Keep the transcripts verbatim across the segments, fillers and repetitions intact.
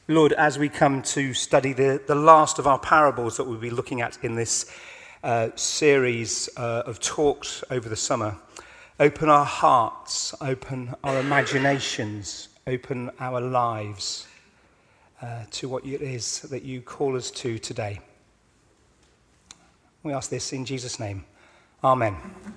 Lord, as we come to study the, the last of our parables that we'll be looking at in this uh, series uh, of talks over the summer, open our hearts, open our imaginations, open our lives uh, to what it is that you call us to today. We ask this in Jesus' name. Amen.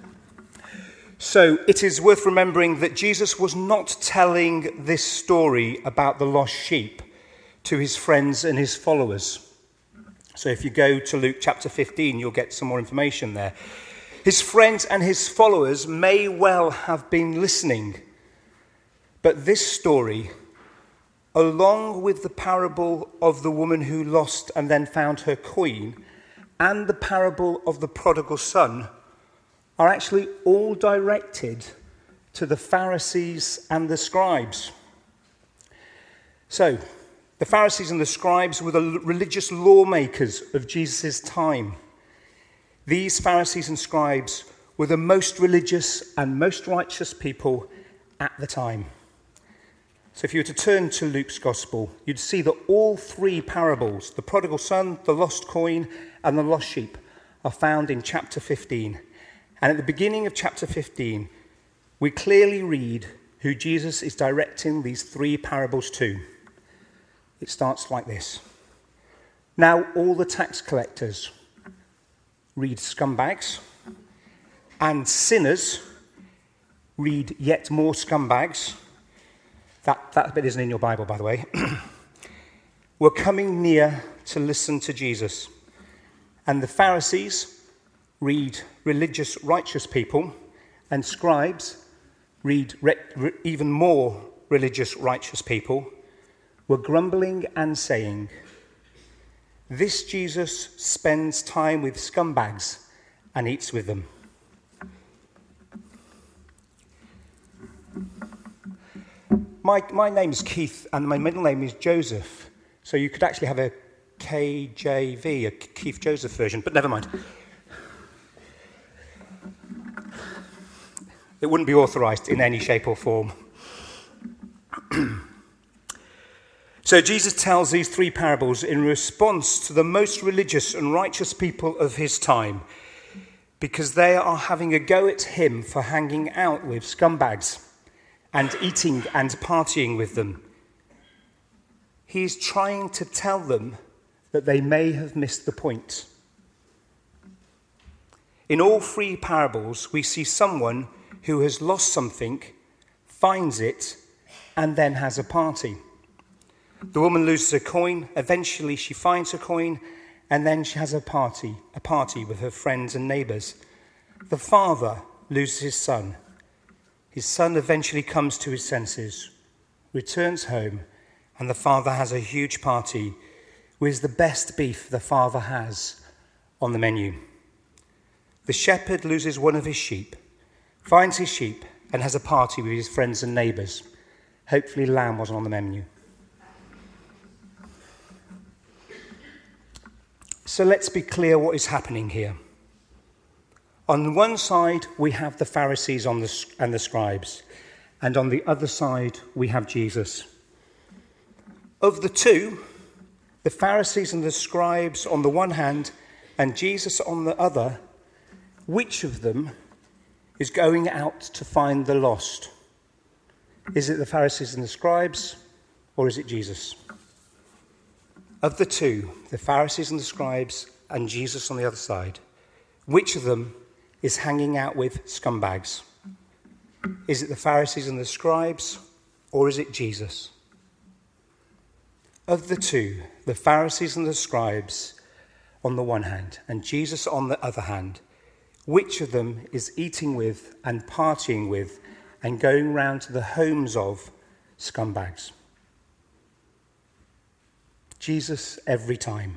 So it is worth remembering that Jesus was not telling this story about the lost sheep to his friends and his followers. So if you go to Luke chapter fifteen, you'll get some more information there. His friends and his followers may well have been listening, but this story, along with the parable of the woman who lost and then found her coin, and the parable of the prodigal son, are actually all directed to the Pharisees and the scribes. So, the Pharisees and the scribes were the religious lawmakers of Jesus' time. These Pharisees and scribes were the most religious and most righteous people at the time. So if you were to turn to Luke's Gospel, you'd see that all three parables, the prodigal son, the lost coin, and the lost sheep, are found in chapter fifteen. And at the beginning of chapter fifteen, we clearly read who Jesus is directing these three parables to. It starts like this. Now all the tax collectors read scumbags, and sinners read yet more scumbags. That, that bit isn't in your Bible, by the way. Were coming near to listen to Jesus. And the Pharisees read religious, righteous people, and scribes read re- re- even more religious, righteous people, were grumbling and saying, "This Jesus spends time with scumbags and eats with them." My, my name is Keith, and my middle name is Joseph, so you could actually have a K J V, a Keith Joseph version, but never mind. It wouldn't be authorised in any shape or form. So Jesus tells these three parables in response to the most religious and righteous people of his time, because they are having a go at him for hanging out with scumbags and eating and partying with them. He is trying to tell them that they may have missed the point. In all three parables, we see someone who has lost something, finds it, and then has a party. The woman loses her coin, eventually she finds her coin, and then she has a party, a party with her friends and neighbours. The father loses his son. His son eventually comes to his senses, returns home, and the father has a huge party with the best beef the father has on the menu. The shepherd loses one of his sheep, finds his sheep, and has a party with his friends and neighbours. Hopefully lamb wasn't on the menu. So let's be clear what is happening here. On one side, we have the Pharisees on the, and the scribes, and on the other side, we have Jesus. Of the two, the Pharisees and the scribes on the one hand, and Jesus on the other, which of them is going out to find the lost? Is it the Pharisees and the scribes, or is it Jesus? Of the two, the Pharisees and the scribes, and Jesus on the other side, which of them is hanging out with scumbags? Is it the Pharisees and the scribes, or is it Jesus? Of the two, the Pharisees and the scribes on the one hand, and Jesus on the other hand, which of them is eating with and partying with and going round to the homes of scumbags? Jesus every time.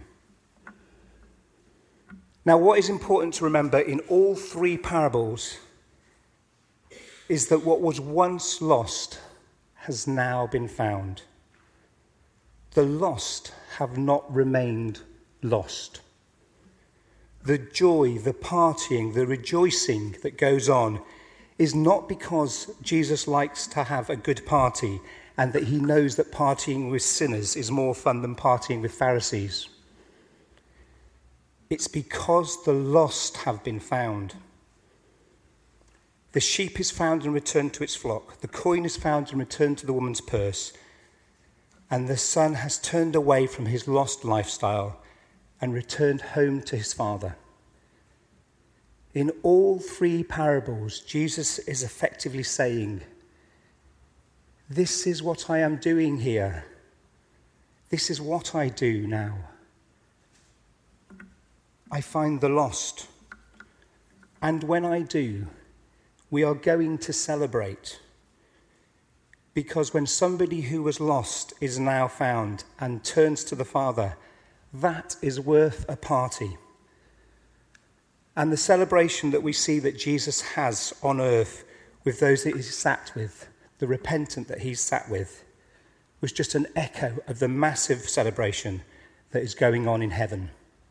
Now, what is important to remember in all three parables is that what was once lost has now been found. The lost have not remained lost. The joy, the partying, the rejoicing that goes on is not because Jesus likes to have a good party and that he knows that partying with sinners is more fun than partying with Pharisees. It's because the lost have been found. The sheep is found and returned to its flock. The coin is found and returned to the woman's purse. And the son has turned away from his lost lifestyle and returned home to his father. In all three parables, Jesus is effectively saying, this is what I am doing here. This is what I do now. I find the lost. And when I do, we are going to celebrate. Because when somebody who was lost is now found and turns to the Father, that is worth a party. And the celebration that we see that Jesus has on earth with those that he sat with, the repentant that he's sat with, was just an echo of the massive celebration that is going on in heaven.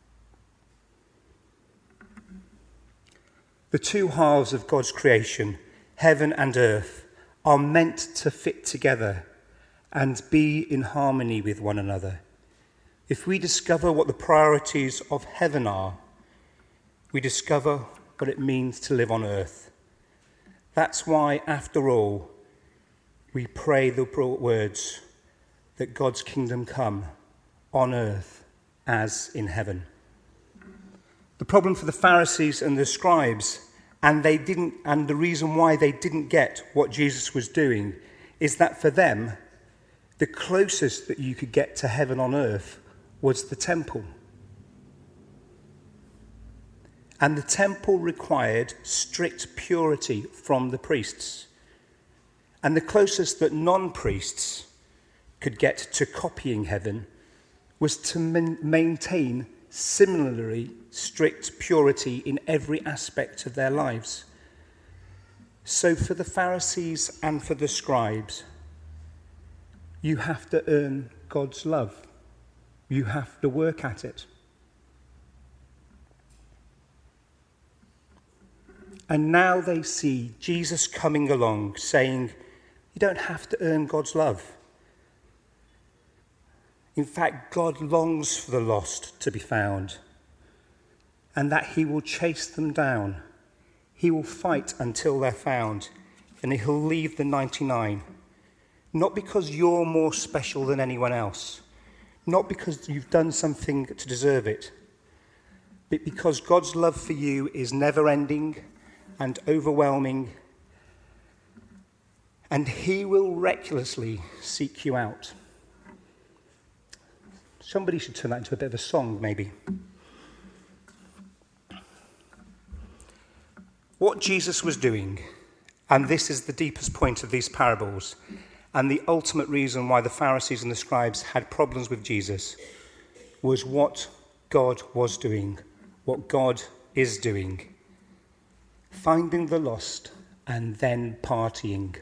The two halves of God's creation, heaven and earth, are meant to fit together and be in harmony with one another. If we discover what the priorities of heaven are, we discover what it means to live on earth. That's why, after all, we pray the words that God's kingdom come on earth as in heaven. The problem for the Pharisees and the scribes, and they didn't, and the reason why they didn't get what Jesus was doing, is that for them, the closest that you could get to heaven on earth was the temple. And the temple required strict purity from the priests. And the closest that non-priests could get to copying heaven was to man- maintain similarly strict purity in every aspect of their lives. So for the Pharisees and for the scribes, you have to earn God's love. You have to work at it. And now they see Jesus coming along saying, you don't have to earn God's love. In fact, God longs for the lost to be found, and that he will chase them down. He will fight until they're found, and he'll leave the ninety-nine. Not because you're more special than anyone else, not because you've done something to deserve it, but because God's love for you is never-ending and overwhelming, and he will recklessly seek you out. Somebody should turn that into a bit of a song, maybe. What Jesus was doing, and this is the deepest point of these parables, and the ultimate reason why the Pharisees and the scribes had problems with Jesus, was what God was doing, what God is doing. Finding the lost and then partying.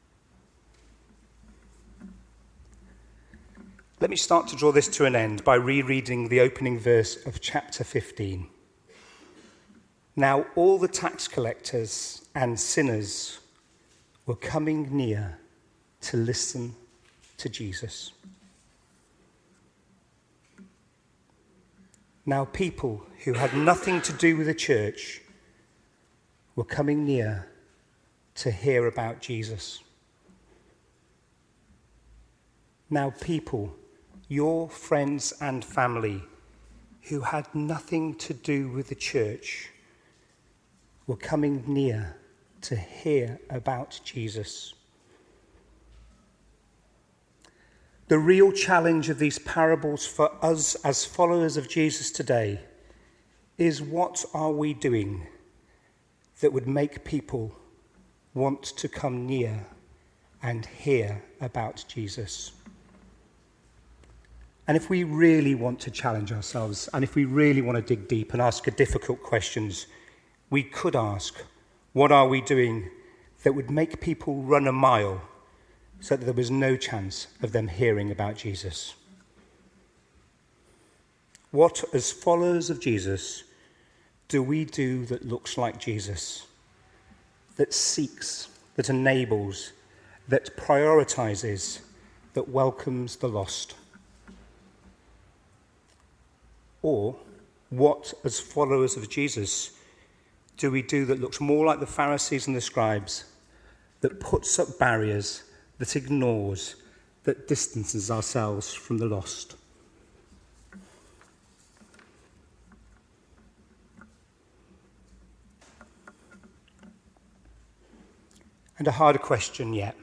Let me start to draw this to an end by rereading the opening verse of chapter fifteen. Now all the tax collectors and sinners were coming near to listen to Jesus. Now people who had nothing to do with the church were coming near to hear about Jesus. Now people, your friends and family, who had nothing to do with the church, were coming near to hear about Jesus. The real challenge of these parables for us as followers of Jesus today is, what are we doing that would make people want to come near and hear about Jesus? And if we really want to challenge ourselves, and if we really want to dig deep and ask difficult questions, we could ask, what are we doing that would make people run a mile so that there was no chance of them hearing about Jesus? What, as followers of Jesus, do we do that looks like Jesus, that seeks, that enables, that prioritizes, that welcomes the lost? Or what, as followers of Jesus, do we do that looks more like the Pharisees and the scribes, that puts up barriers, that ignores, that distances ourselves from the lost? And a harder question yet.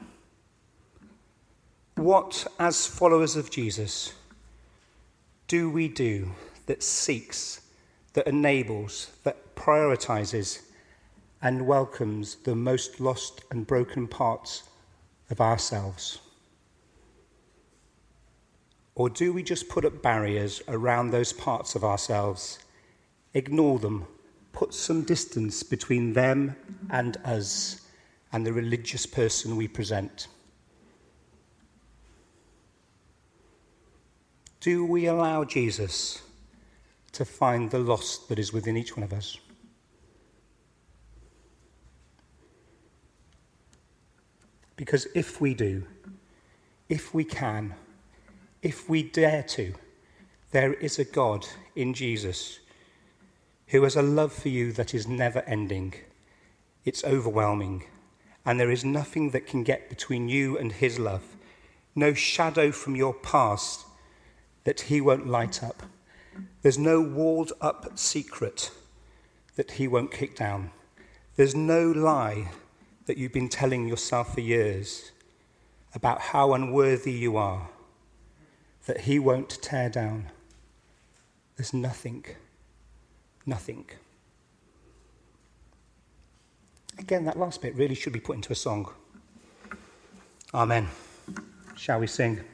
What, as followers of Jesus, do we do that seeks, that enables, that prioritizes and welcomes the most lost and broken parts of ourselves? Or do we just put up barriers around those parts of ourselves, ignore them, put some distance between them and us and the religious person we present? Do we allow Jesus to find the lost that is within each one of us? Because if we do, if we can, if we dare to, there is a God in Jesus who has a love for you that is never ending. It's overwhelming. And there is nothing that can get between you and his love. No shadow from your past that he won't light up. There's no walled up secret that he won't kick down. There's no lie that you've been telling yourself for years about how unworthy you are that he won't tear down. There's nothing, nothing. Again, that last bit really should be put into a song. Amen. Shall we sing?